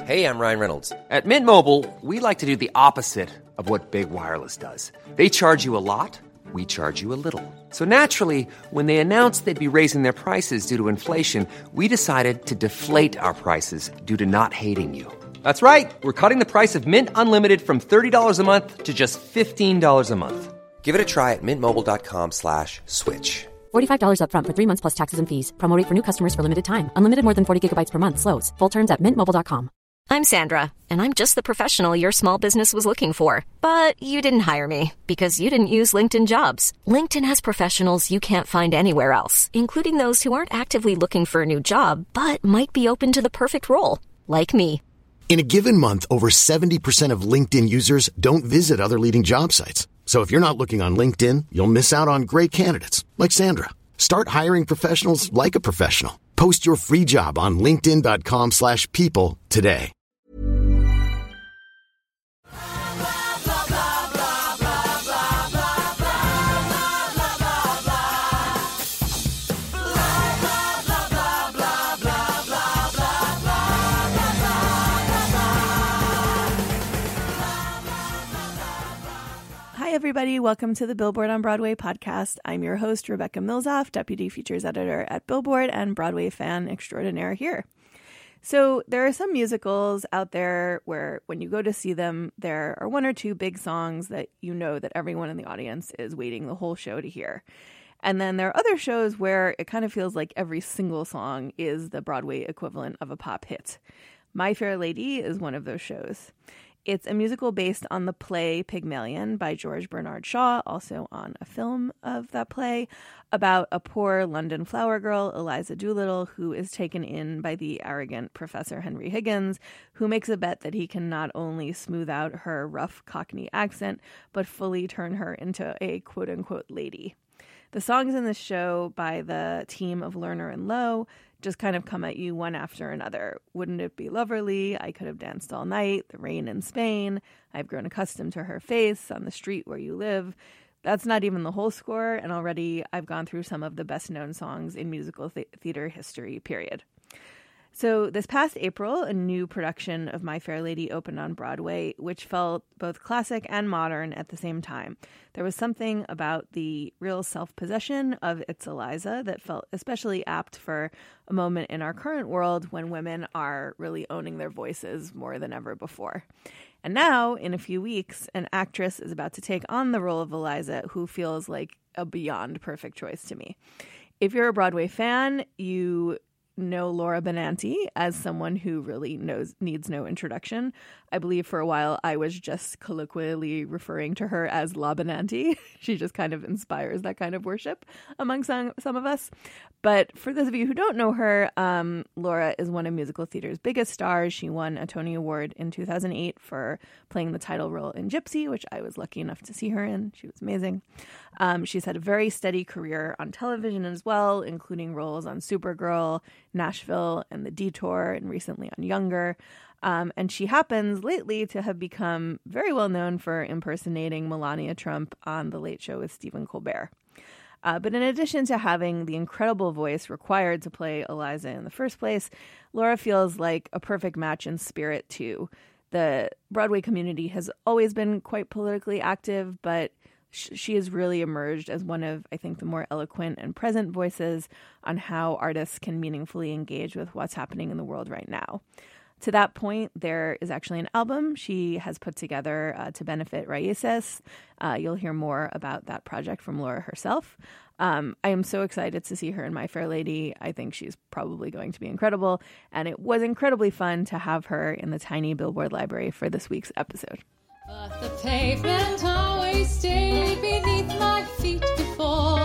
Hey, I'm Ryan Reynolds. At Mint Mobile, we like to do the opposite of what Big Wireless does. They charge you a lot, we charge you a little. So naturally, when they announced they'd be raising their prices due to inflation, we decided to deflate our prices due to not hating you. That's right. We're cutting the price of Mint Unlimited from $30 a month to just $15 a month. Give it a try at mintmobile.com/switch. $45 up front for 3 months plus taxes and fees. Promo rate for new customers for limited time. Unlimited more than 40 gigabytes per month. Slows full terms at mintmobile.com. I'm Sandra, and I'm just the professional your small business was looking for. But you didn't hire me because you didn't use LinkedIn Jobs. LinkedIn has professionals you can't find anywhere else, including those who aren't actively looking for a new job, but might be open to the perfect role, like me. In a given month, over 70% of LinkedIn users don't visit other leading job sites. So if you're not looking on LinkedIn, you'll miss out on great candidates like Sandra. Start hiring professionals like a professional. Post your free job on linkedin.com/people today. Hi, everybody. Welcome to the Billboard on Broadway podcast. I'm your host, Rebecca Milzoff, Deputy Features Editor at Billboard and Broadway fan extraordinaire here. So there are some musicals out there where when you go to see them, there are one or two big songs that you know that everyone in the audience is waiting the whole show to hear. And then there are other shows where it kind of feels like every single song is the Broadway equivalent of a pop hit. My Fair Lady is one of those shows. It's a musical based on the play Pygmalion by George Bernard Shaw, also on a film of that play, about a poor London flower girl, Eliza Doolittle, who is taken in by the arrogant Professor Henry Higgins, who makes a bet that he can not only smooth out her rough Cockney accent, but fully turn her into a quote-unquote lady. The songs in this show by the team of Lerner and Lowe just kind of come at you one after another. Wouldn't It Be Loverly? I Could Have Danced All Night. The Rain in Spain. I've Grown Accustomed to Her Face. On the Street Where You Live. That's not even the whole score, and already I've gone through some of the best-known songs in musical theater history, period. So this past April, a new production of My Fair Lady opened on Broadway, which felt both classic and modern at the same time. There was something about the real self-possession of It's Eliza that felt especially apt for a moment in our current world when women are really owning their voices more than ever before. And now, in a few weeks, an actress is about to take on the role of Eliza, who feels like a beyond perfect choice to me. If you're a Broadway fan, you know Laura Benanti as someone who really needs no introduction. I believe for a while I was just colloquially referring to her as La Benanti. She just kind of inspires that kind of worship among some of us. But for those of you who don't know her, Laura is one of musical theater's biggest stars. She won a Tony Award in 2008 for playing the title role in Gypsy, which I was lucky enough to see her in. She was amazing. She's had a very steady career on television as well, including roles on Supergirl, Nashville, and The Detour, and recently on Younger. And she happens lately to have become very well known for impersonating Melania Trump on The Late Show with Stephen Colbert. But in addition to having the incredible voice required to play Eliza in the first place, Laura feels like a perfect match in spirit, too. The Broadway community has always been quite politically active, but she has really emerged as one of, I think, the more eloquent and present voices on how artists can meaningfully engage with what's happening in the world right now. To that point, there is actually an album she has put together to benefit Raíces. You'll hear more about that project from Laura herself. I am so excited to see her in My Fair Lady. I think she's probably going to be incredible. And it was incredibly fun to have her in the tiny Billboard library for this week's episode. But the pavement always stayed beneath my feet before.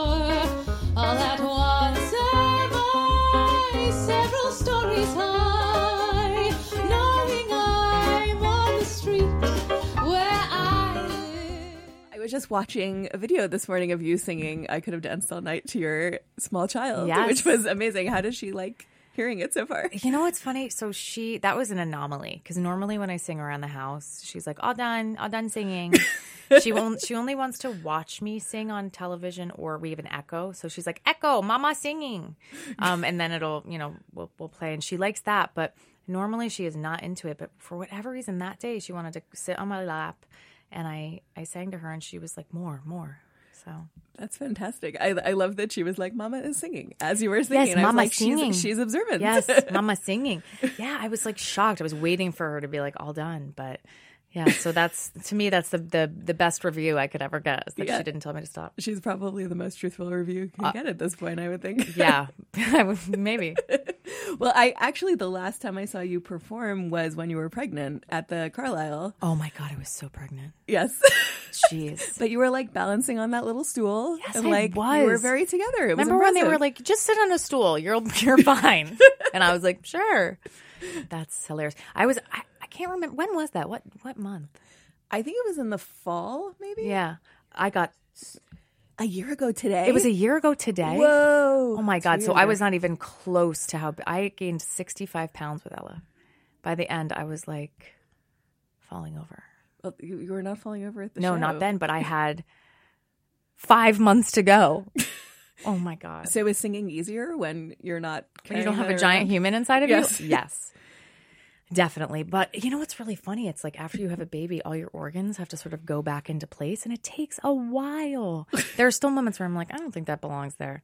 All at once am I several stories high, knowing I'm on the street where I live. I was just watching a video this morning of you singing I Could Have Danced All Night to your small child, Yes. which was amazing. How does she like hearing it so far? You know what's funny? So that was an anomaly because normally when I sing around the house, she's like, all done singing. She only wants to watch me sing on television, or we have an echo. So she's like, echo, mama singing. And then we'll play, and she likes that. But Normally she is not into it, but for whatever reason that day she wanted to sit on my lap, and I sang to her, and she was like, more. So that's fantastic. I love that she was like, Mama is singing as you were singing. Yes, and I was Mama like, singing. She's observant. Yes, Mama singing. Yeah, I was like shocked. I was waiting for her to be like all done, but yeah. So that's, to me, that's the best review I could ever get, is that she didn't tell me to stop. She's probably the most truthful review you can get at this point, I would think. Yeah, maybe. Well, the last time I saw you perform was when you were pregnant at the Carlisle. Oh my God, I was so pregnant. Yes. Jeez. But you were like balancing on that little stool. Yes, and I like was. you were very together. It was Remember when they impressive. were like, just sit on a stool, you're fine. And I was like, sure. That's hilarious. I can't remember, when was that? What month? I think it was in the fall, maybe? Yeah. I got a year ago today. It was a year ago today. Whoa. Oh my God. So I was not even close to how I gained 65 pounds with Ella. By the end, I was like falling over. Well, you were not falling over at the No, show. not then, but I had 5 months to go. Oh my God. So is singing easier when you're not When you don't have a carrying giant her human inside of Yes. you? Yes. Definitely. But you know what's really funny? It's like after you have a baby, all your organs have to sort of go back into place, and it takes a while. There are still moments where I'm like, I don't think that belongs there.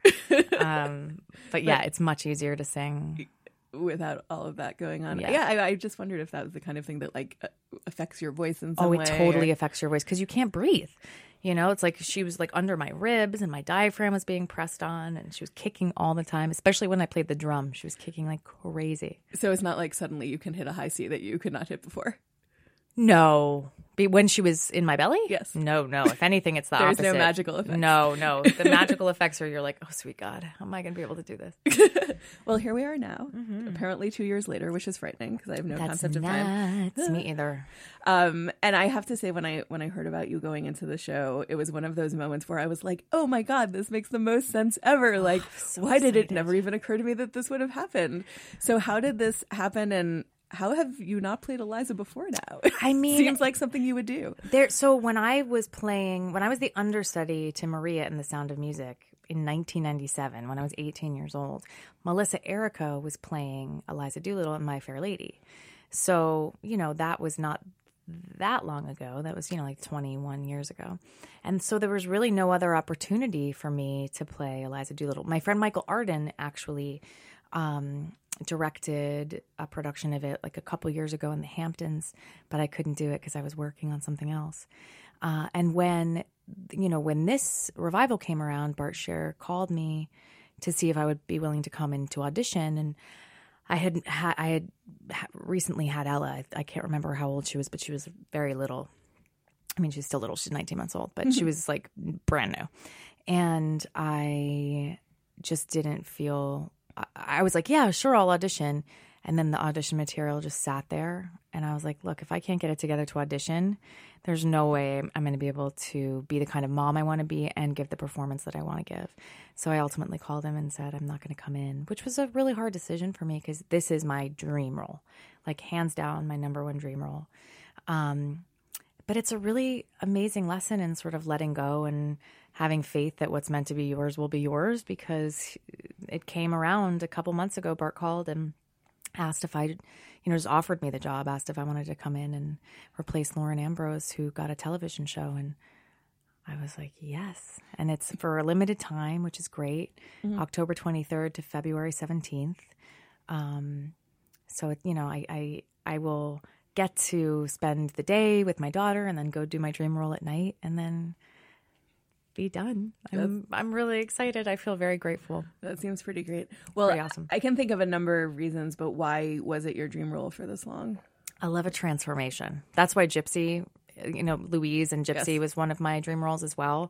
But yeah, it's much easier to sing. without all of that going on. Yeah. Yeah, I just wondered if that was the kind of thing that like affects your voice in some Oh, way. it totally affects your voice because you can't breathe. You know, it's like she was like under my ribs and my diaphragm was being pressed on and she was kicking all the time, especially when I played the drum. She was kicking like crazy. So it's not like suddenly you can hit a high C that you could not hit before. No. When she was in my belly? Yes. No. If anything, it's the There's opposite. no magical effects. No. The magical effects are you're like, oh, sweet God, how am I going to be able to do this? Well, here we are now, apparently 2 years later, which is frightening because I have no concept of time. That's me either. And I have to say, when I heard about you going into the show, it was one of those moments where I was like, oh my God, this makes the most sense ever. Like, why did it never even occur to me that this would have happened? So how did this happen, and how have you not played Eliza before now? I mean, seems like something you would do. So when I was the understudy to Maria in The Sound of Music in 1997, when I was 18 years old, Melissa Errico was playing Eliza Doolittle in My Fair Lady. So, you know, that was not that long ago. That was, you know, like 21 years ago. And so there was really no other opportunity for me to play Eliza Doolittle. My friend Michael Arden actually directed a production of it like a couple years ago in the Hamptons, but I couldn't do it because I was working on something else. And when this revival came around, Bart Scher called me to see if I would be willing to come in to audition. And I had recently had Ella. I can't remember how old she was, but she was very little. I mean, she's still little. She's 19 months old, but she was like brand new. And I just didn't feel... I was like, yeah, sure, I'll audition. And then the audition material just sat there. And I was like, look, if I can't get it together to audition, there's no way I'm going to be able to be the kind of mom I want to be and give the performance that I want to give. So I ultimately called him and said, I'm not going to come in, which was a really hard decision for me because this is my dream role, like hands down my number one dream role. But it's a really amazing lesson in sort of letting go and having faith that what's meant to be yours will be yours, because it came around a couple months ago. Bart called and asked if I, just offered me the job, asked if I wanted to come in and replace Lauren Ambrose, who got a television show. And I was like, yes. And it's for a limited time, which is great. October 23rd to February 17th. So, I will get to spend the day with my daughter and then go do my dream role at night and then be done. I'm really excited. I feel very grateful. That seems pretty great. Well, pretty awesome. I can think of a number of reasons, but why was it your dream role for this long? I love a transformation. That's why Gypsy, Louise and Gypsy was one of my dream roles as well.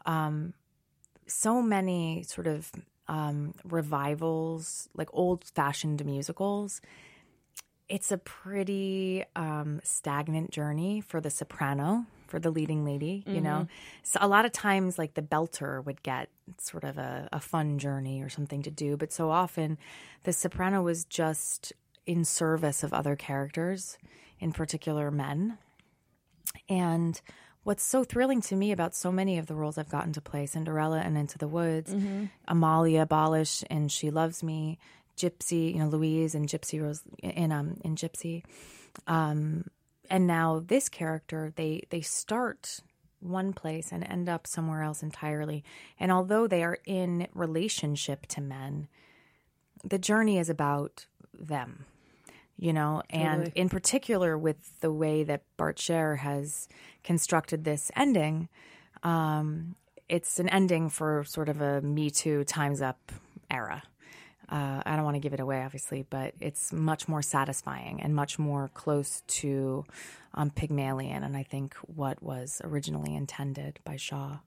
So many sort of revivals, like old-fashioned musicals. It's a pretty stagnant journey for the soprano, for the leading lady, So a lot of times, like, the belter would get sort of a fun journey or something to do. But so often, the soprano was just in service of other characters, in particular men. And what's so thrilling to me about so many of the roles I've gotten to play, Cinderella and Into the Woods, Amalia Balish and She Loves Me, Gypsy, Louise and Gypsy Rose in Gypsy. And now this character, they start one place and end up somewhere else entirely. And although they are in relationship to men, the journey is about them, and in particular with the way that Bart Sher has constructed this ending, it's an ending for sort of a Me Too, Time's Up era. I don't want to give it away, obviously, but it's much more satisfying and much more close to Pygmalion, and I think what was originally intended by Shaw.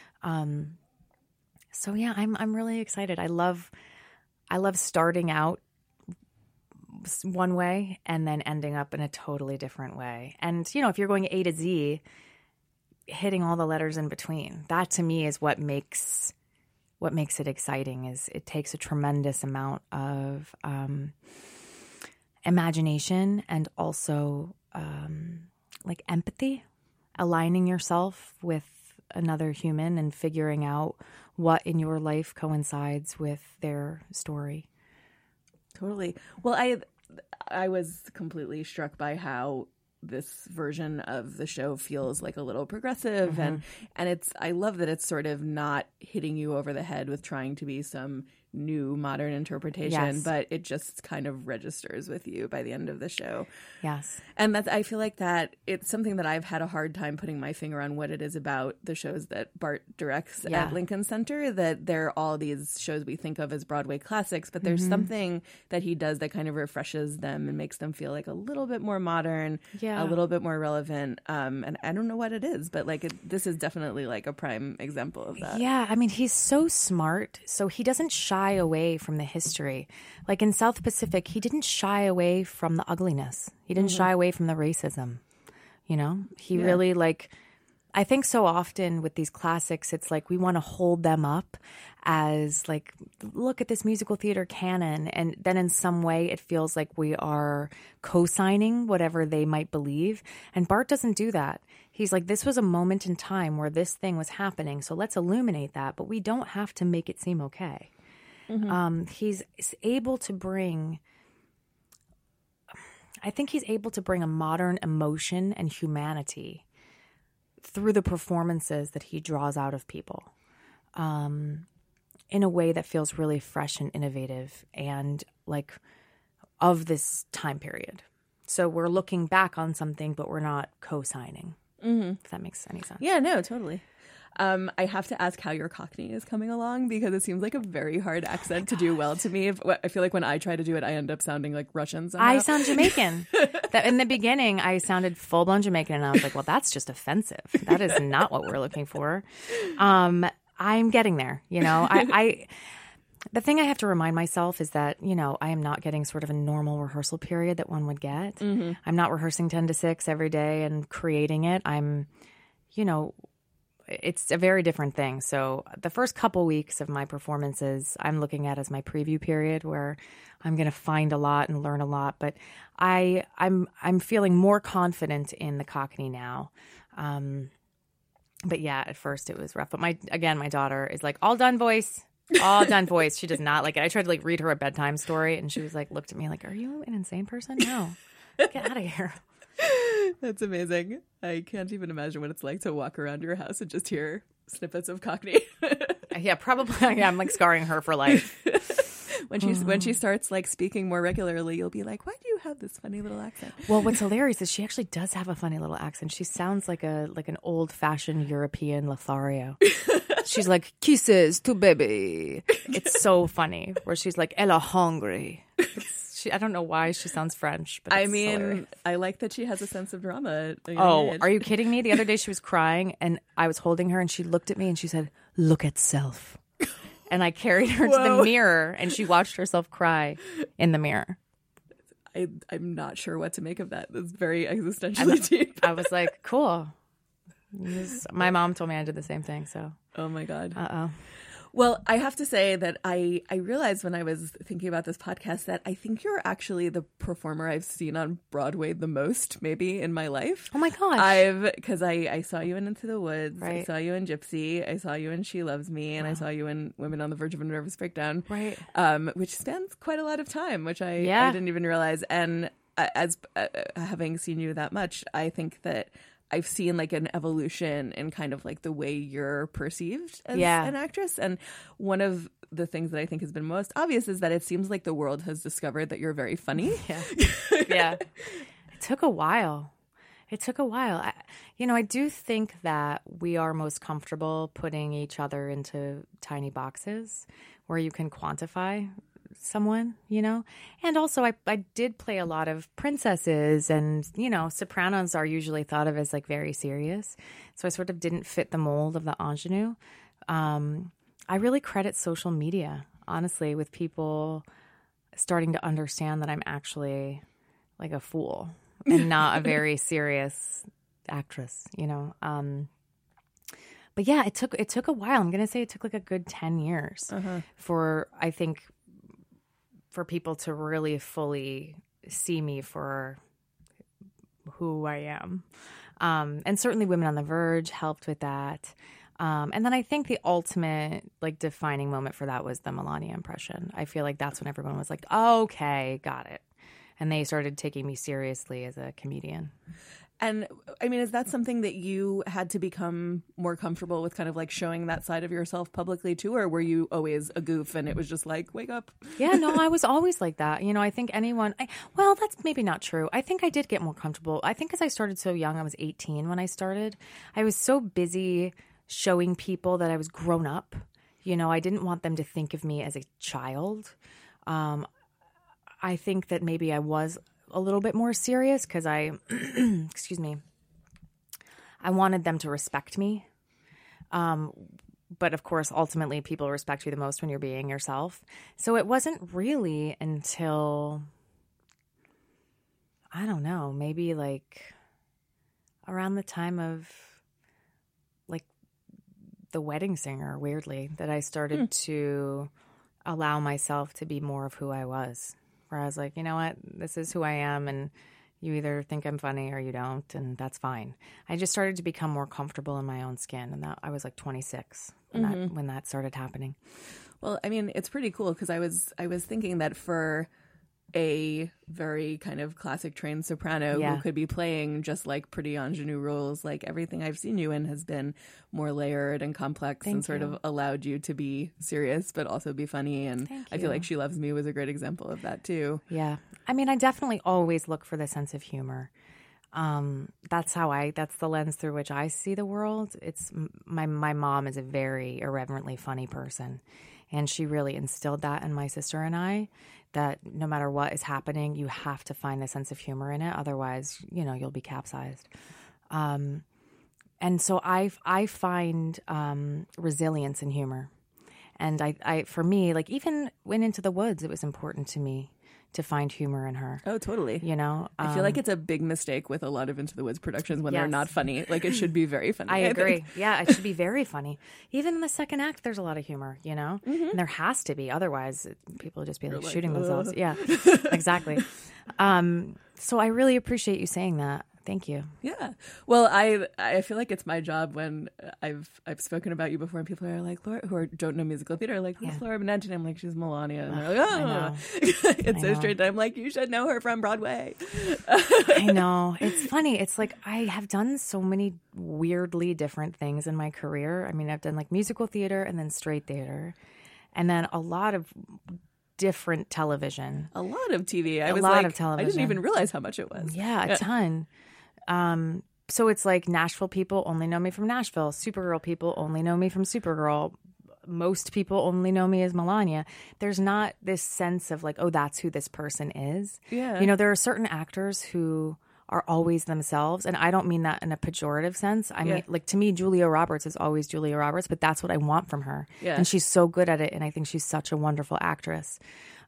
So yeah, I'm really excited. I love starting out one way and then ending up in a totally different way. And if you're going A to Z, hitting all the letters in between, that to me is what makes it exciting. Is it takes a tremendous amount of imagination and also like empathy, aligning yourself with another human and figuring out what in your life coincides with their story. Totally. Well, I was completely struck by how this version of the show feels like a little progressive, and I love that it's sort of not hitting you over the head with trying to be some new modern interpretation, but it just kind of registers with you by the end of the show. Yes. And I feel like that it's something that I've had a hard time putting my finger on what it is about the shows that Bart directs at Lincoln Center, that they're all these shows we think of as Broadway classics, but there's something that he does that kind of refreshes them and makes them feel like a little bit more modern, a little bit more relevant. And I don't know what it is, but this is definitely like a prime example of that. Yeah, I mean, he's so smart. So he doesn't shy away from the history. Like in South Pacific, he didn't shy away from the ugliness. He didn't shy away from the racism. He really I think so often with these classics, it's like we want to hold them up as like, look at this musical theater canon. And then in some way it feels like we are co-signing whatever they might believe. And Bart doesn't do that. He's like, this was a moment in time where this thing was happening. So let's illuminate that, but we don't have to make it seem okay. He's able to bring, I think he's able to bring a modern emotion and humanity through the performances that he draws out of people in a way that feels really fresh and innovative and like of this time period. So we're looking back on something, but we're not co-signing, if that makes any sense. Yeah, no, totally. I have to ask how your Cockney is coming along, because it seems like a very hard accent to do well to me. I feel like when I try to do it, I end up sounding like Russian somehow. I sound Jamaican. In the beginning, I sounded full-blown Jamaican, and I was like, well, that's just offensive. That is not what we're looking for. I'm getting there, The thing I have to remind myself is that, I am not getting sort of a normal rehearsal period that one would get. I'm not rehearsing 10 to 6 every day and creating it. I'm, it's a very different thing. So the first couple weeks of my performances, I'm looking at as my preview period where I'm going to find a lot and learn a lot. But I'm feeling more confident in the Cockney now. But yeah, at first it was rough. But my daughter is like, all done voice. All done voice. She does not like it. I tried to read her a bedtime story, and she was looked at me like, are you an insane person? No. Get out of here. That's amazing. I can't even imagine what it's like to walk around your house and just hear snippets of Cockney. Yeah, probably. Yeah, I'm scarring her for life. When she starts speaking more regularly, you'll be like, why do you have this funny little accent? Well, what's hilarious is she actually does have a funny little accent. She sounds like an old-fashioned European Lothario. She's like, kisses to baby. It's so funny. Where she's like, Ella hungry. I don't know why she sounds French, but it's hilarious. I like that she has a sense of drama. Are you kidding me? The other day she was crying, and I was holding her, and she looked at me, and she said, look at self. And I carried her to the mirror, and she watched herself cry in the mirror. I'm not sure what to make of that. It's very existentially deep. I was like, cool. My mom told me I did the same thing, so. Oh, my God. Uh-oh. Well, I have to say that I realized when I was thinking about this podcast that I think you're actually the performer I've seen on Broadway the most, maybe, in my life. Oh my gosh. Because I saw you in Into the Woods, I Right. saw you in Gypsy, I saw you in She Loves Me, and I saw you in Women on the Verge of a Nervous Breakdown. Right. Which spans quite a lot of time, which I Yeah. didn't even realize. And as having seen you that much, I think that I've seen like an evolution in kind of like the way you're perceived as Yeah. an actress. And one of the things that I think has been most obvious is that it seems like the world has discovered that you're very funny. Yeah. Yeah. It took a while. I do think that we are most comfortable putting each other into tiny boxes where you can quantify someone, And also I did play a lot of princesses, and, sopranos are usually thought of as like very serious. So I sort of didn't fit the mold of the ingenue. I really credit social media, honestly, with people starting to understand that I'm actually like a fool and not a very serious actress, But yeah, it took a while. I'm going to say it took like a good 10 years for people to really fully see me for who I am. And certainly Women on the Verge helped with that. And then I think the ultimate like defining moment for that was the Melania impression. I feel like that's when everyone was like, oh, okay, got it. And they started taking me seriously as a comedian. And I mean, is that something that you had to become more comfortable with, kind of like showing that side of yourself publicly too? Or were you always a goof and it was just like, wake up? Yeah, no, I was always like that. I think well, that's maybe not true. I think I did get more comfortable. I think because I started so young, I was 18 when I started. I was so busy showing people that I was grown up. I didn't want them to think of me as a child. I think that maybe I was a little bit more serious because excuse me, I wanted them to respect me. But of course, ultimately, people respect you the most when you're being yourself. So it wasn't really until, I don't know, maybe like around the time of like The Wedding Singer, weirdly, that I started to allow myself to be more of who I was. Where I was like, you know what, this is who I am, and you either think I'm funny or you don't, and that's fine. I just started to become more comfortable in my own skin, and that I was like 26 when that started happening. Well, I mean, it's pretty cool because I was thinking that for a very kind of classic trained soprano who could be playing just like pretty ingenue roles, like everything I've seen you in has been more layered and complex and sort of allowed you to be serious but also be funny. And I feel like She Loves Me was a great example of that too. Yeah. I mean, I definitely always look for the sense of humor. That's the lens through which I see the world. It's my mom is a very irreverently funny person, and she really instilled that in my sister and I, that no matter what is happening, you have to find a sense of humor in it. Otherwise, you'll be capsized. And so I find resilience in humor. And I for me, like even when Into the Woods, it was important to me to find humor in her. Oh, totally. I feel like it's a big mistake with a lot of Into the Woods productions when they're not funny. Like it should be very funny. I agree. Think. Yeah, it should be very funny. Even in the second act, there's a lot of humor, And there has to be. Otherwise, people would just be like shooting themselves. Yeah, exactly. So I really appreciate you saying that. Thank you. Yeah. Well, I feel like it's my job when I've spoken about you before and people are like, Laura, who don't know musical theater, are like, who's Laura Benanti? And I'm like, she's Melania. And they're like, oh, it's so straight. I'm like, you should know her from Broadway. I know. It's funny. It's like I have done so many weirdly different things in my career. I mean, I've done like musical theater and then straight theater and then a lot of different television. A lot of TV. I didn't even realize how much it was. Yeah, a ton. So it's like Nashville people only know me from Nashville. Supergirl people only know me from Supergirl. Most people only know me as Melania. There's not this sense of like, oh, that's who this person is. Yeah. There are certain actors who are always themselves. And I don't mean that in a pejorative sense. I mean, like to me, Julia Roberts is always Julia Roberts, but that's what I want from her. Yeah. And she's so good at it. And I think she's such a wonderful actress.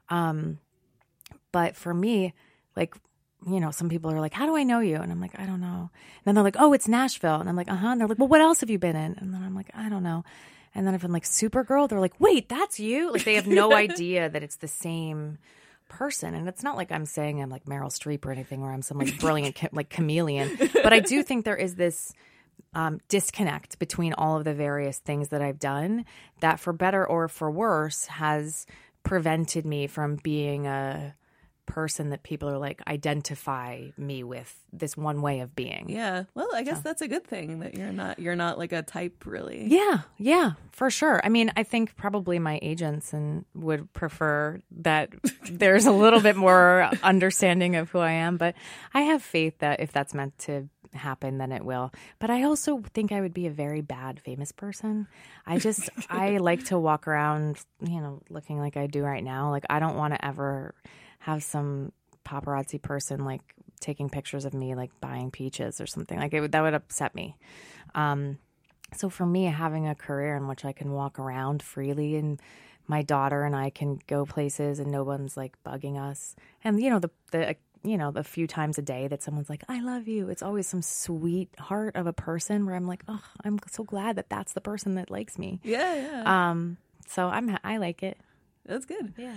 But for me, like, some people are like, how do I know you? And I'm like, I don't know. And then they're like, oh, it's Nashville. And I'm like, uh-huh. And they're like, well, what else have you been in? And then I'm like, I don't know. And then I've been like, Supergirl. They're like, wait, that's you? Like, they have no idea that it's the same person. And it's not like I'm saying I'm like Meryl Streep or anything, where I'm some like brilliant like chameleon. But I do think there is this disconnect between all of the various things that I've done that, for better or for worse, has prevented me from being a person that people are like identify me with this one way of being. Yeah. Well, I guess that's a good thing that you're not like a type, really. Yeah, for sure. I mean, I think probably my agents would prefer that there's a little bit more understanding of who I am, but I have faith that if that's meant to happen, then it will. But I also think I would be a very bad famous person. I like to walk around, looking like I do right now. Like, I don't want to ever have some paparazzi person like taking pictures of me like buying peaches or something. Like, that would upset me. So for me, having a career in which I can walk around freely and my daughter and I can go places and no one's like bugging us, and the few times a day that someone's like, I love you, it's always some sweetheart of a person where I'm like, oh, I'm so glad that that's the person that likes me. Yeah. So I like it. That's good. Yeah.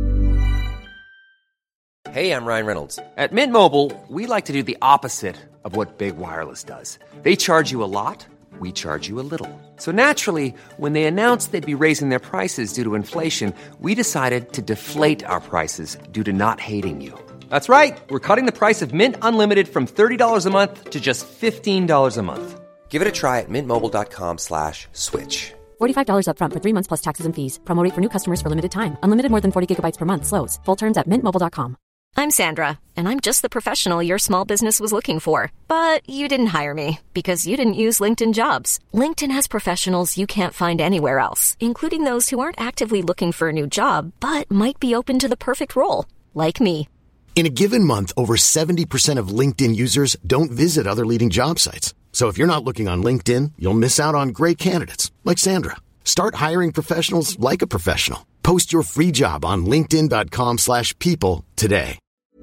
Hey, I'm Ryan Reynolds. At Mint Mobile, we like to do the opposite of what Big Wireless does. They charge you a lot, we charge you a little. So naturally, when they announced they'd be raising their prices due to inflation, we decided to deflate our prices due to not hating you. That's right. We're cutting the price of Mint Unlimited from $30 a month to just $15 a month. Give it a try at mintmobile.com/switch. $45 up front for 3 months plus taxes and fees. Promo rate for new customers for limited time. Unlimited more than 40 gigabytes per month. Slows full terms at mintmobile.com. I'm Sandra, and I'm just the professional your small business was looking for. But you didn't hire me because you didn't use LinkedIn Jobs. LinkedIn has professionals you can't find anywhere else, including those who aren't actively looking for a new job, but might be open to the perfect role, like me. In a given month, over 70% of LinkedIn users don't visit other leading job sites. So if you're not looking on LinkedIn, you'll miss out on great candidates like Sandra. Start hiring professionals like a professional. Post your free job on linkedin.com/people today.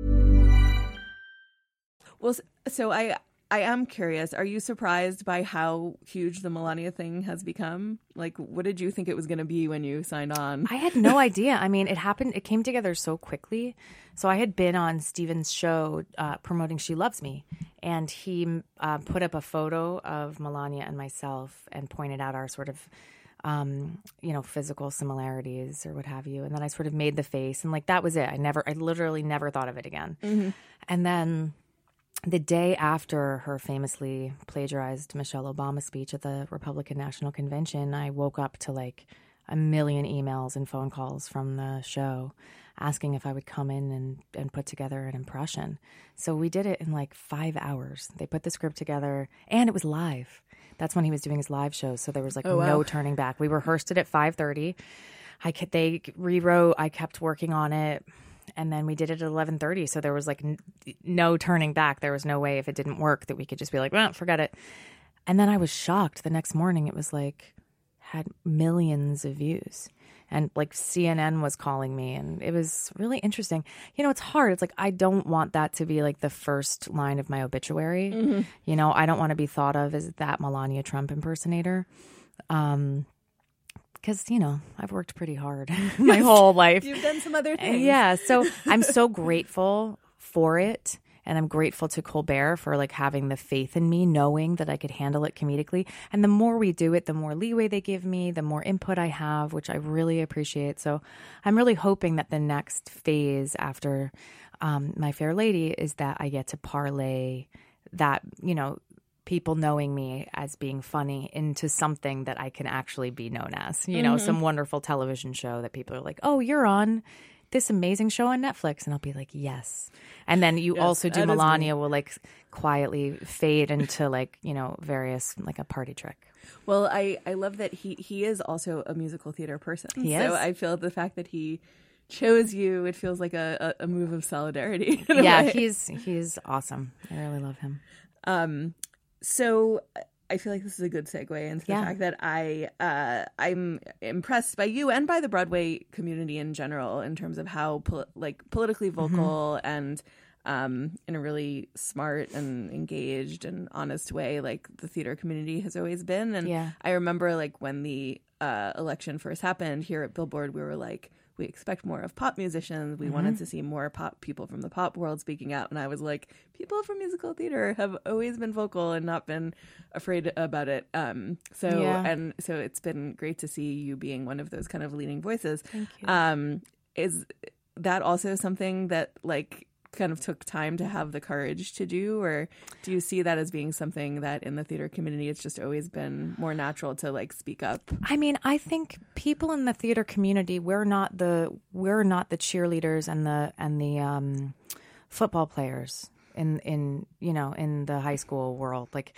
Well, so I am curious. Are you surprised by how huge the Melania thing has become? Like, what did you think it was going to be when you signed on? I had no idea. I mean, it came together so quickly. So I had been on Steven's show promoting She Loves Me, and he put up a photo of Melania and myself and pointed out our sort of physical similarities or what have you. And then I sort of made the face, and like, that was it. I literally never thought of it again. Mm-hmm. And then the day after her famously plagiarized Michelle Obama speech at the Republican National Convention, I woke up to like a million emails and phone calls from the show asking if I would come in and put together an impression. So we did it in like 5 hours. They put the script together, and it was live. That's when he was doing his live show, so there was like no turning back. We rehearsed it at 5:30. They rewrote. I kept working on it, and then we did it at 11:30. So there was like no turning back. There was no way, if it didn't work, that we could just be like, well, forget it. And then I was shocked. The next morning, it was like had millions of views. And like CNN was calling me, and it was really interesting. It's hard. It's like, I don't want that to be like the first line of my obituary. Mm-hmm. I don't want to be thought of as that Melania Trump impersonator. Because, I've worked pretty hard my whole life. You've done some other things. Yeah. So I'm so grateful for it. And I'm grateful to Colbert for like having the faith in me, knowing that I could handle it comedically. And the more we do it, the more leeway they give me, the more input I have, which I really appreciate. So I'm really hoping that the next phase after My Fair Lady is that I get to parlay that, people knowing me as being funny into something that I can actually be known as, some wonderful television show that people are like, oh, you're on this amazing show on Netflix. And I'll be like, yes. And then you also do Melania will like quietly fade into like, various, like a party trick. Well, I love that he is also a musical theater person. He is. So I feel the fact that he chose you, it feels like a move of solidarity. Yeah, he's awesome. I really love him. So I feel like this is a good segue into the fact that I'm impressed by you and by the Broadway community in general in terms of how politically vocal and in a really smart and engaged and honest way, like the theater community has always been. And I remember like when the election first happened here at Billboard, we were like, we expect more of pop musicians. We wanted to see more pop people from the pop world speaking out. And I was like, people from musical theater have always been vocal and not been afraid about it. So it's been great to see you being one of those kind of leading voices. Thank you. Is that also something that like kind of took time to have the courage to do, or do you see that as being something that in the theater community it's just always been more natural to like speak up? I mean, I think people in the theater community, we're not the cheerleaders and the football players in the high school world. Like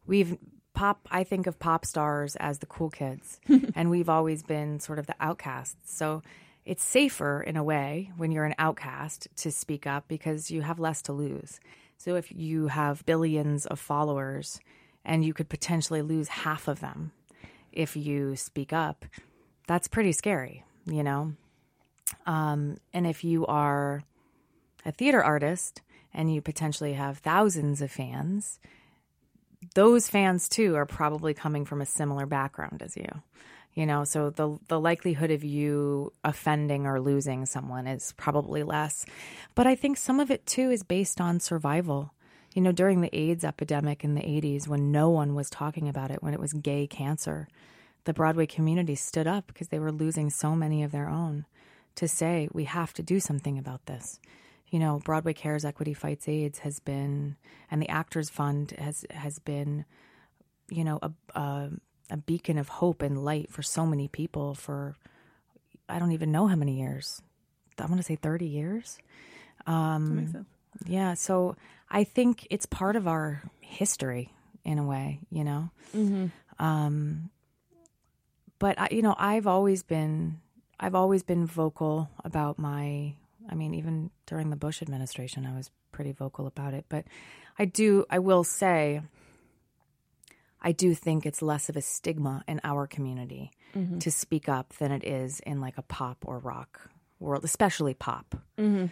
I think of pop stars as the cool kids, and we've always been sort of the outcasts. So it's safer in a way when you're an outcast to speak up because you have less to lose. So if you have billions of followers and you could potentially lose half of them if you speak up, that's pretty scary, you know? And if you are a theater artist and you potentially have thousands of fans, those fans too are probably coming from a similar background as you. You know, so the likelihood of you offending or losing someone is probably less. But I think some of it, too, is based on survival. You know, during the AIDS epidemic in the 80s, when no one was talking about it, when it was gay cancer, the Broadway community stood up because they were losing so many of their own to say, we have to do something about this. You know, Broadway Cares Equity Fights AIDS has been, and the Actors Fund has been, you know, a beacon of hope and light for so many people for, I don't even know how many years. I want to say 30 years. That makes sense. Yeah. So I think it's part of our history in a way, you know? Mm-hmm. But I've always been vocal about I mean, even during the Bush administration, I was pretty vocal about it, but I will say, I do think it's less of a stigma in our community to speak up than it is in like a pop or rock world, especially pop. Mm-hmm.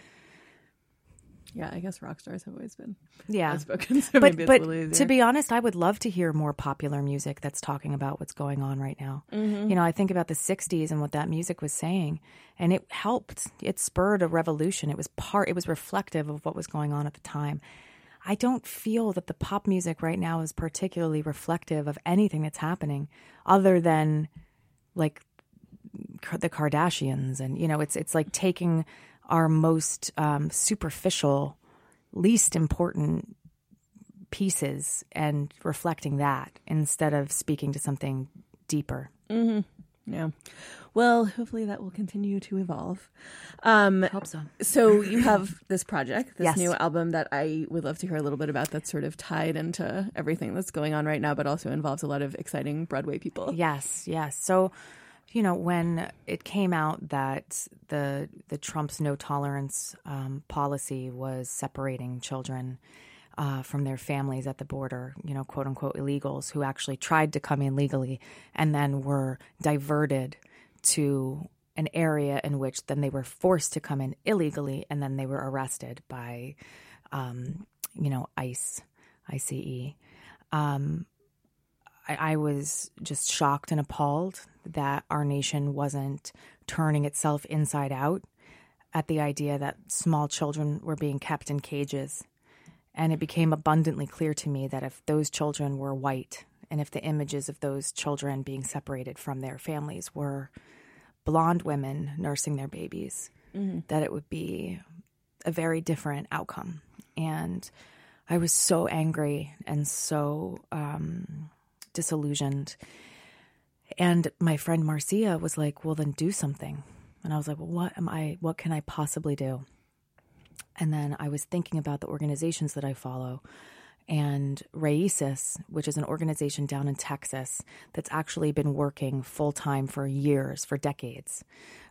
Yeah, I guess rock stars have always been outspoken. So but maybe it's a little easier. To be honest, I would love to hear more popular music that's talking about what's going on right now. Mm-hmm. You know, I think about the 60s and what that music was saying, and it helped. It spurred a revolution. It was reflective of what was going on at the time. I don't feel that the pop music right now is particularly reflective of anything that's happening other than like the Kardashians. And, you know, it's like taking our most superficial, least important pieces and reflecting that instead of speaking to something deeper. Mm-hmm. Yeah. Well, hopefully that will continue to evolve. Hope so. So you have this project, this Yes. new album that I would love to hear a little bit about that's sort of tied into everything that's going on right now, but also involves a lot of exciting Broadway people. Yes. So, you know, when it came out that the Trump's no tolerance policy was separating children from their families at the border, you know, quote unquote illegals who actually tried to come in legally and then were diverted to an area in which then they were forced to come in illegally and then they were arrested by, ICE. I was just shocked and appalled that our nation wasn't turning itself inside out at the idea that small children were being kept in cages. And it became abundantly clear to me that if those children were white and if the images of those children being separated from their families were blonde women nursing their babies, that it would be a very different outcome. And I was so angry and so disillusioned. And my friend Marcia was like, well, then do something. And I was like, well, what can I possibly do? And then I was thinking about the organizations that I follow. And Raices, which is an organization down in Texas that's actually been working full-time for years, for decades,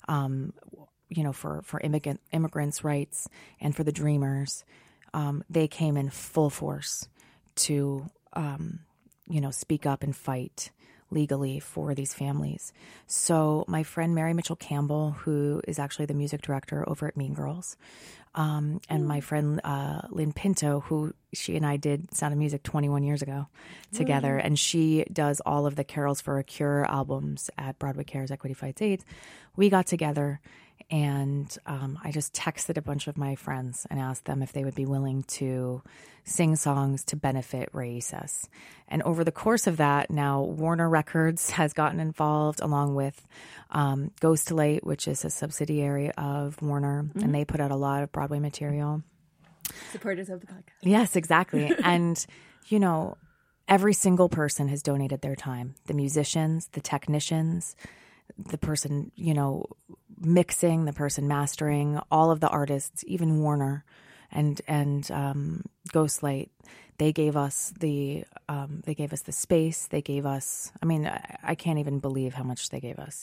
for immigrants' rights and for the Dreamers. They came in full force to, speak up and fight legally for these families. So my friend Mary Mitchell Campbell, who is actually the music director over at Mean Girls, And my friend Lynn Pinto, who she and I did Sound of Music 21 years ago together, and she does all of the Carols for a Cure albums at Broadway Cares Equity Fights AIDS. We got together, and I just texted a bunch of my friends and asked them if they would be willing to sing songs to benefit Raíces. And over the course of that, now Warner Records has gotten involved, along with Ghostlight, which is a subsidiary of Warner, and they put out a lot of Broadway material. Supporters of the podcast. Yes, exactly. And, every single person has donated their time. The musicians, the technicians, the person, mixing, the person mastering, all of the artists, even Warner and Ghostlight. They gave us the space. They gave us, I can't even believe how much they gave us.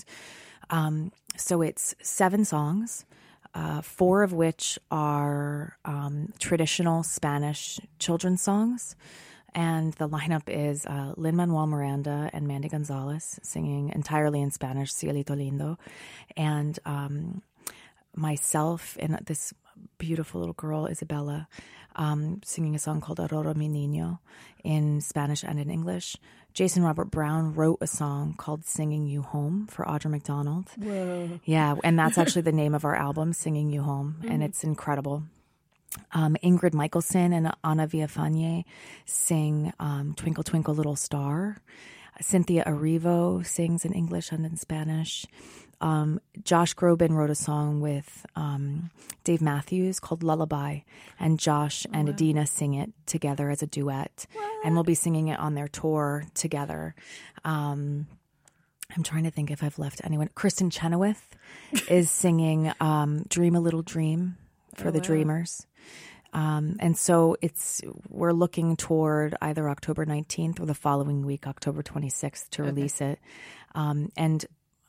So it's 7 songs, 4 of which are traditional Spanish children's songs. And the lineup is Lin-Manuel Miranda and Mandy Gonzalez singing entirely in Spanish, Cielito Lindo. And myself and this beautiful little girl, Isabella, singing a song called Aurora Mi Niño in Spanish and in English. Jason Robert Brown wrote a song called Singing You Home for Audra McDonald. Whoa. Yeah, and that's actually the name of our album, Singing You Home, and it's incredible. Ingrid Michaelson and Ana Villafañe sing Twinkle Twinkle Little Star. Cynthia Erivo sings in English and in Spanish. Josh Groban wrote a song with Dave Matthews called Lullaby, and Josh and Adina sing it together as a duet. And we'll be singing it on their tour together. I'm trying to think if I've left anyone. Kristen Chenoweth is singing Dream a Little Dream for the Dreamers. And so we're looking toward either October 19th or the following week, October 26th, to release it. And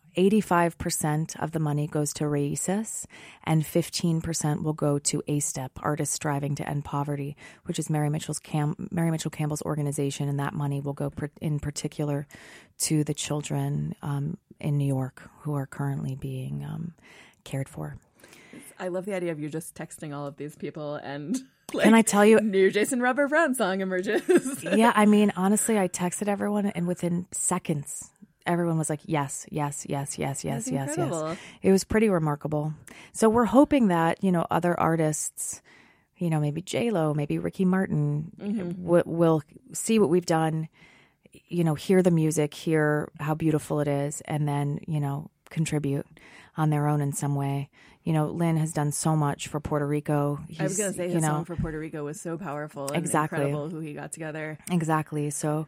85% of the money goes to Raíces, and 15% will go to ASTEP, Artists Striving to End Poverty, which is Mary Mitchell Campbell's organization, and that money will go in particular to the children in New York who are currently being cared for. I love the idea of you just texting all of these people and can I tell you, new Jason Robert Brown song emerges. Yeah, honestly, I texted everyone, and within seconds, everyone was like, yes, yes, yes, yes, yes, yes, yes. It was pretty remarkable. So we're hoping that, other artists, maybe J-Lo, maybe Ricky Martin will see what we've done, hear the music, hear how beautiful it is, and then, contribute on their own in some way. Lynn has done so much for Puerto Rico. I was going to say his song for Puerto Rico was so powerful and incredible who he got together. Exactly. So,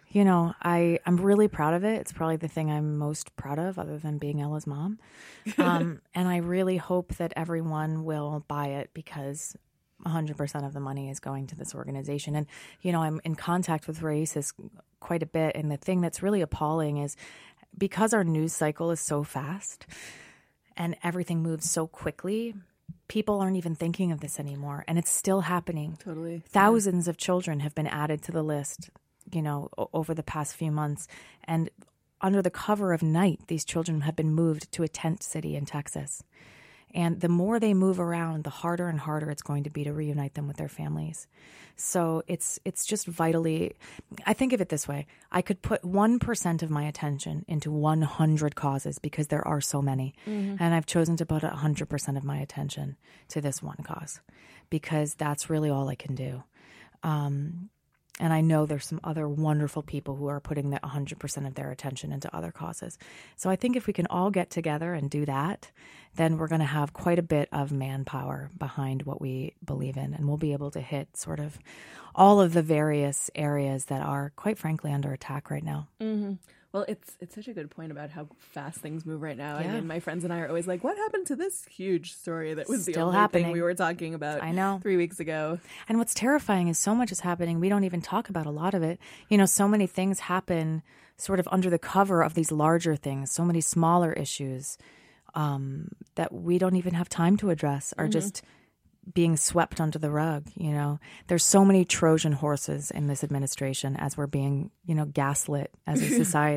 I'm really proud of it. It's probably the thing I'm most proud of other than being Ella's mom. And I really hope that everyone will buy it because 100% of the money is going to this organization. And, I'm in contact with Raíces quite a bit. And the thing that's really appalling is because our news cycle is so fast and everything moves so quickly, people aren't even thinking of this anymore. And it's still happening. Totally. Thousands of children have been added to the list, over the past few months. And under the cover of night, these children have been moved to a tent city in Texas. And the more they move around, the harder and harder it's going to be to reunite them with their families. So it's just vitally, I think of it this way. I could put 1% of my attention into 100 causes because there are so many. Mm-hmm. And I've chosen to put 100% of my attention to this one cause because that's really all I can do. And I know there's some other wonderful people who are putting that 100% of their attention into other causes. So I think if we can all get together and do that, then we're going to have quite a bit of manpower behind what we believe in. And we'll be able to hit sort of all of the various areas that are, quite frankly, under attack right now. Mm-hmm. Well, it's such a good point about how fast things move right now. Yeah. I mean, my friends and I are always like, what happened to this huge story that was Still the only happening. thing we were talking about I know. 3 weeks ago? And what's terrifying is so much is happening. We don't even talk about a lot of it. So many things happen sort of under the cover of these larger things, so many smaller issues that we don't even have time to address are just being swept under the rug. There's so many Trojan horses in this administration as we're being, gaslit as a society.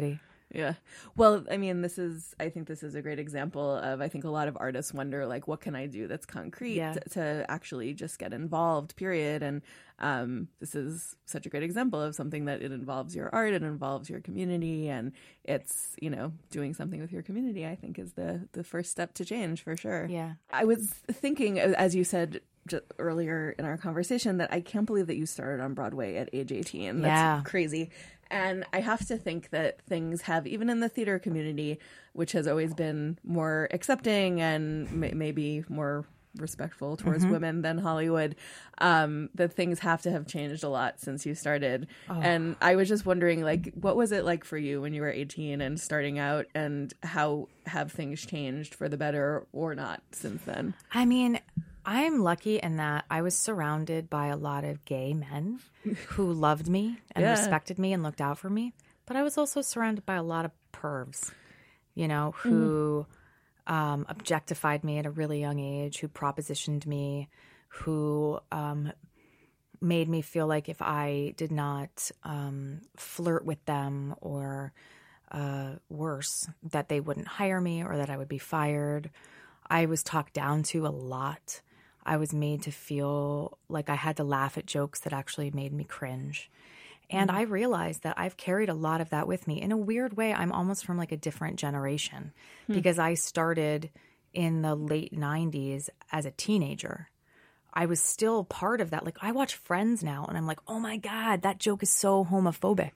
Yeah. Well, I mean, I think this is a great example of, I think a lot of artists wonder, like, what can I do that's concrete to actually just get involved, period. And this is such a great example of something that it involves your art, it involves your community, and it's, doing something with your community, I think is the first step to change for sure. Yeah. I was thinking, as you said just earlier in our conversation, that I can't believe that you started on Broadway at age 18. That's crazy. And I have to think that things have, even in the theater community, which has always been more accepting and maybe more respectful towards women than Hollywood, that things have to have changed a lot since you started. Oh. And I was just wondering, like, what was it like for you when you were 18 and starting out, and how have things changed for the better or not since then? I mean, I'm lucky in that I was surrounded by a lot of gay men who loved me and respected me and looked out for me. But I was also surrounded by a lot of pervs, who objectified me at a really young age, who propositioned me, who made me feel like if I did not flirt with them or worse, that they wouldn't hire me or that I would be fired. I was talked down to a lot. I was made to feel like I had to laugh at jokes that actually made me cringe. And I realized that I've carried a lot of that with me. In a weird way, I'm almost from like a different generation because I started in the late 90s as a teenager. I was still part of that. Like, I watch Friends now and I'm like, oh my God, that joke is so homophobic,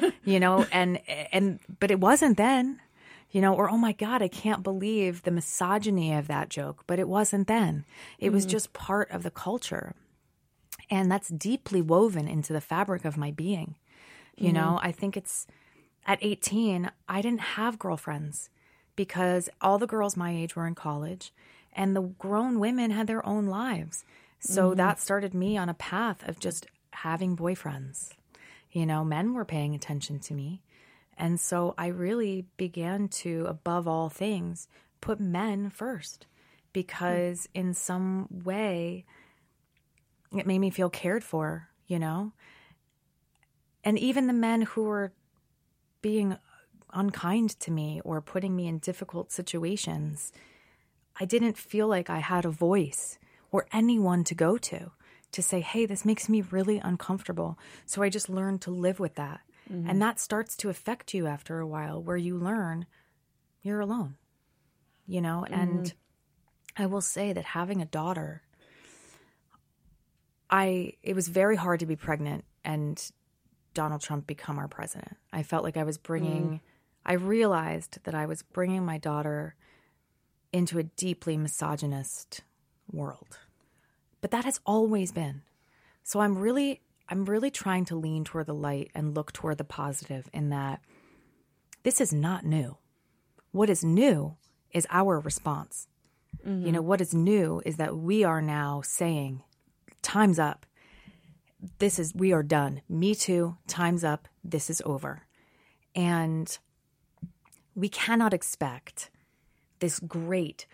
but it wasn't then. Or, oh my God, I can't believe the misogyny of that joke. But it wasn't then. It was just part of the culture. And that's deeply woven into the fabric of my being. I think it's at 18, I didn't have girlfriends because all the girls my age were in college and the grown women had their own lives. So that started me on a path of just having boyfriends. Men were paying attention to me. And so I really began to, above all things, put men first because in some way it made me feel cared for, And even the men who were being unkind to me or putting me in difficult situations, I didn't feel like I had a voice or anyone to go to say, hey, this makes me really uncomfortable. So I just learned to live with that. And that starts to affect you after a while where you learn you're alone, And I will say that having a daughter, it was very hard to be pregnant and Donald Trump become our president. I felt like I was I realized that I was bringing my daughter into a deeply misogynist world. But that has always been. So I'm really trying to lean toward the light and look toward the positive in that this is not new. What is new is our response. What is new is that we are now saying, time's up. We are done. Me too. Time's up. This is over. And we cannot expect this great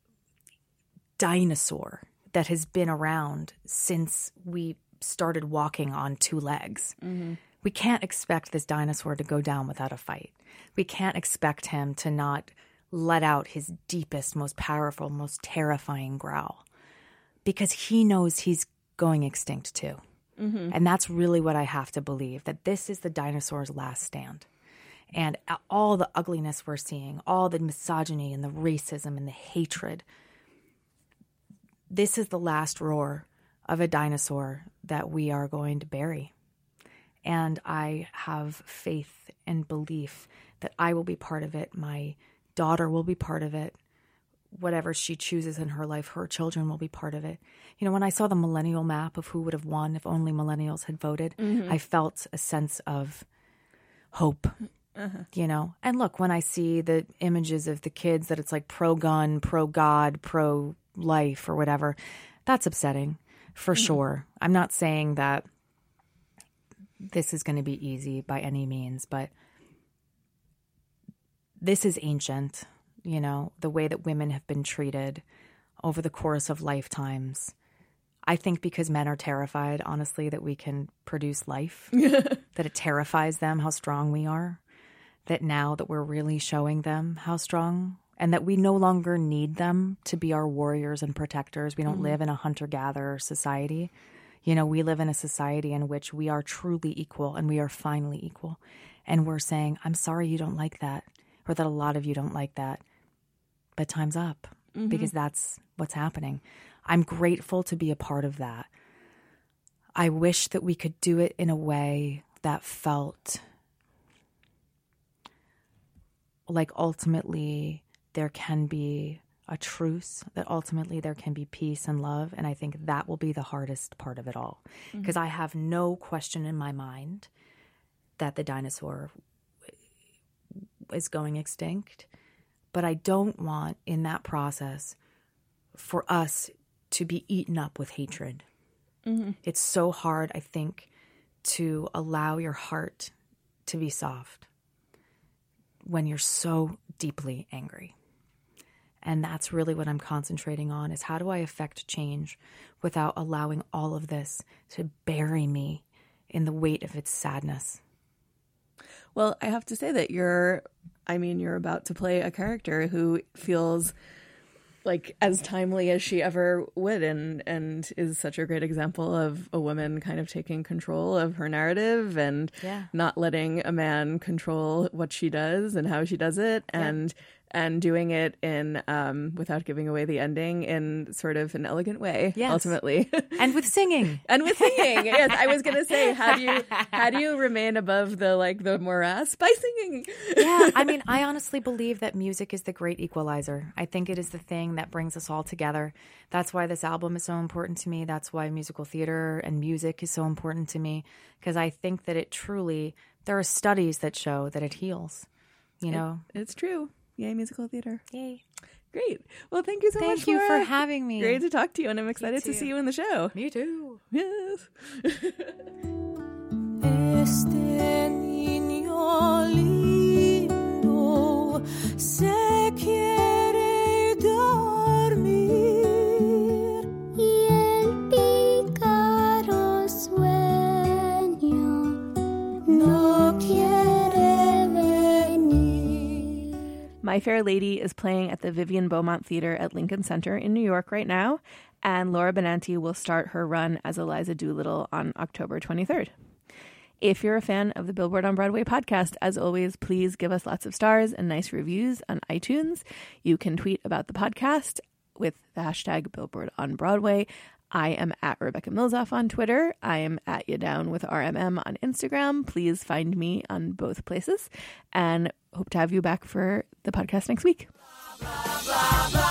dinosaur that has been around since we started walking on two legs. We can't expect this dinosaur to go down without a fight. We can't expect him to not let out his deepest, most powerful, most terrifying growl because he knows he's going extinct too. And that's really what I have to believe, that this is the dinosaur's last stand. And all the ugliness we're seeing, all the misogyny and the racism and the hatred, this is the last roar of a dinosaur that we are going to bury. And I have faith and belief that I will be part of it. My daughter will be part of it. Whatever she chooses in her life, her children will be part of it. When I saw the millennial map of who would have won if only millennials had voted, I felt a sense of hope. And look, when I see the images of the kids that it's like pro-gun, pro-God, pro-life or whatever, that's upsetting for sure. I'm not saying that this is going to be easy by any means, but this is ancient, the way that women have been treated over the course of lifetimes. I think because men are terrified, honestly, that we can produce life, that it terrifies them how strong we are, that now that we're really showing them how strong and that we no longer need them to be our warriors and protectors. We don't live in a hunter-gatherer society. You know, we live in a society in which we are truly equal and we are finally equal. And we're saying, I'm sorry you don't like that, or that a lot of you don't like that, but time's up because that's what's happening. I'm grateful to be a part of that. I wish that we could do it in a way that felt like ultimately there can be a truce, that ultimately there can be peace and love. And I think that will be the hardest part of it all. Because I have no question in my mind that the dinosaur is going extinct. But I don't want in that process for us to be eaten up with hatred. It's so hard, I think, to allow your heart to be soft when you're so deeply angry. And that's really what I'm concentrating on, is how do I affect change without allowing all of this to bury me in the weight of its sadness. Well, I have to say that you're about to play a character who feels like as timely as she ever would, and is such a great example of a woman kind of taking control of her narrative and not letting a man control what she does and how she does it, and doing it in without giving away the ending in sort of an elegant way, ultimately. And with singing. Yes, I was gonna say, how do you remain above the morass? By singing. Yeah, I mean, I honestly believe that music is the great equalizer. I think it is the thing that brings us all together. That's why this album is so important to me. That's why musical theater and music is so important to me, because I think that it truly, there are studies that show that it heals, you know? It's true. Yay, musical theater. Yay. Great. Well, thank you so much. Thank you for having me. Great to talk to you, and I'm excited to see you in the show. Me too. Yes. Este niño lindo se quiere dormir y el pícaro sueño no quiere venir. My Fair Lady is playing at the Vivian Beaumont Theater at Lincoln Center in New York right now, and Laura Benanti will start her run as Eliza Doolittle on October 23rd. If you're a fan of the Billboard on Broadway podcast, as always, please give us lots of stars and nice reviews on iTunes. You can tweet about the podcast with the hashtag Billboard on Broadway. I am at Rebecca Milzoff on Twitter. I am at YaDown with RMM on Instagram. Please find me on both places, and hope to have you back for the podcast next week. Blah, blah, blah.